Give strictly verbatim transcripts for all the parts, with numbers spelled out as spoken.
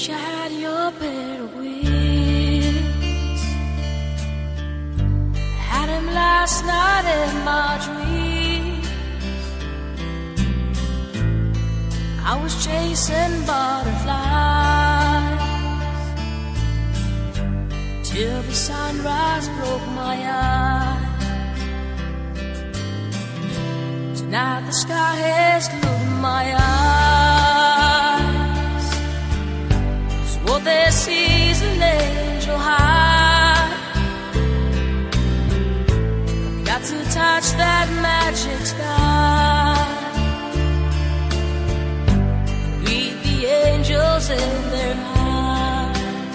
wish I had your pair of wings. I had him last night in my dreams. I was chasing butterflies till the sunrise broke my eyes. Tonight the sky has glued my eyes. So what they see is an angel high. Got to touch that magic sky. Read the angels in their eyes.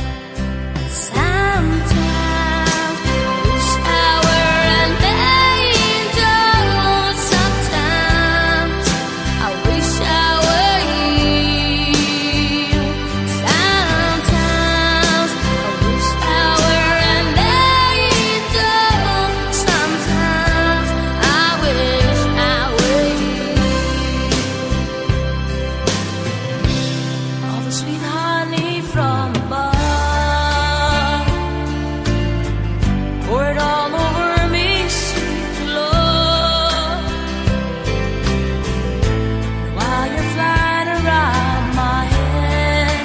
Sometimes I wish I were an angel. Sometimes I wish I were you. Sometimes I wish I were an angel. Sometimes I wish I were you. All the sweet honey from above, pour it all over me, sweet love. While you're flying around my head,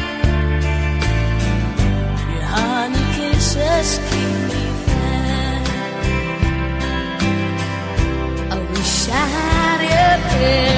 your honey kisses keep me fed. I wish I had your pair